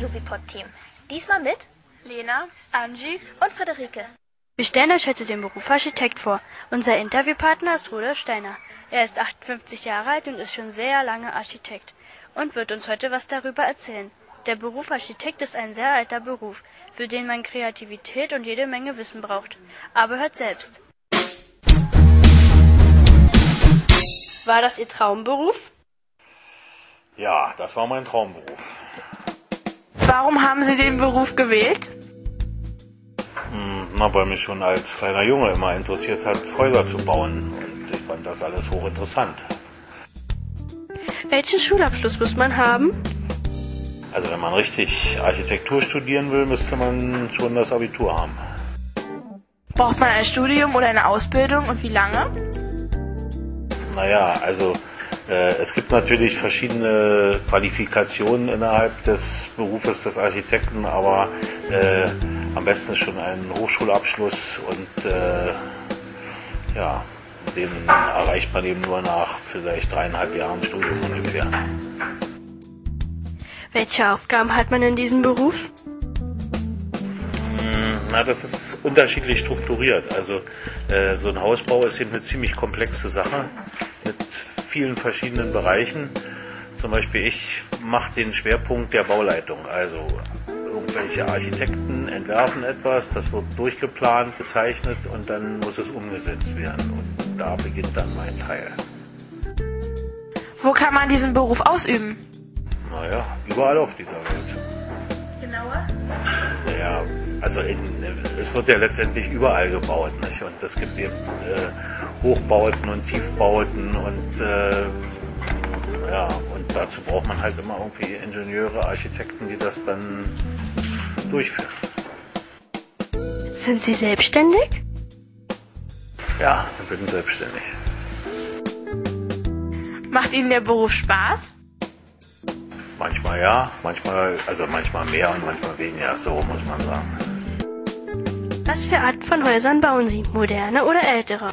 Juvipod-Team. Diesmal mit Lena, Angie und Friederike. Wir stellen euch heute den Beruf Architekt vor. Unser Interviewpartner ist Rudolf Steiner. Er ist 58 Jahre alt und ist schon sehr lange Architekt und wird uns heute was darüber erzählen. Der Beruf Architekt ist ein sehr alter Beruf, für den man Kreativität und jede Menge Wissen braucht. Aber hört selbst. War das Ihr Traumberuf? Ja, das war mein Traumberuf. warum haben Sie den Beruf gewählt? Weil mich schon als kleiner Junge immer interessiert hat, Häuser zu bauen. Und ich fand das alles hochinteressant. Welchen Schulabschluss muss man haben? Also wenn man richtig Architektur studieren will, müsste man schon das Abitur haben. Braucht man ein Studium oder eine Ausbildung und wie lange? Naja, also es gibt natürlich verschiedene Qualifikationen innerhalb des Berufes des Architekten, aber am besten schon einen Hochschulabschluss und den erreicht man eben nur nach vielleicht 3,5 Jahren Studium ungefähr. Welche Aufgaben hat man in diesem Beruf? Das ist unterschiedlich strukturiert. Also so ein Hausbau ist eben eine ziemlich komplexe Sache mit vielen verschiedenen Bereichen. Zum Beispiel ich mache den Schwerpunkt der Bauleitung. Also irgendwelche Architekten entwerfen etwas, das wird durchgeplant, gezeichnet und dann muss es umgesetzt werden. Und da beginnt dann mein Teil. Wo kann man diesen Beruf ausüben? Naja, überall auf dieser Welt. Genauer? Ja, also es wird ja letztendlich überall gebaut, nicht? Und es gibt eben Hochbauten und Tiefbauten und und dazu braucht man halt immer irgendwie Ingenieure, Architekten, die das dann durchführen. Sind Sie selbstständig? Ja, ich bin selbstständig. Macht Ihnen der Beruf Spaß? Manchmal ja, manchmal mehr und manchmal weniger, so muss man sagen. Was für Art von Häusern bauen Sie? Moderne oder ältere?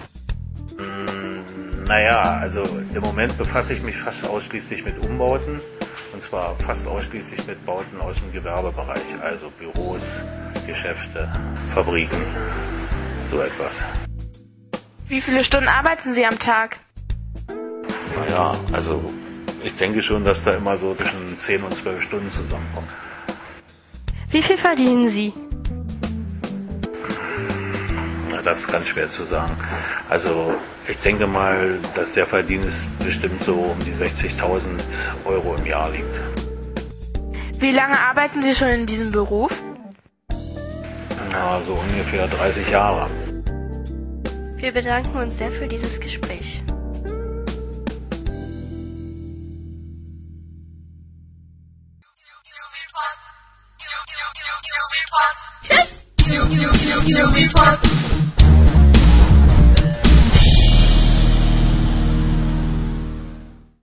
Also im Moment befasse ich mich fast ausschließlich mit Umbauten. Und zwar fast ausschließlich mit Bauten aus dem Gewerbebereich. Also Büros, Geschäfte, Fabriken, so etwas. Wie viele Stunden arbeiten Sie am Tag? Also ich denke schon, dass da immer so zwischen 10 und 12 Stunden zusammenkommen. Wie viel verdienen Sie? Das ist ganz schwer zu sagen. Also ich denke mal, dass der Verdienst bestimmt so um die 60.000 Euro im Jahr liegt. Wie lange arbeiten Sie schon in diesem Beruf? So ungefähr 30 Jahre. Wir bedanken uns sehr für dieses Gespräch. Tschüss!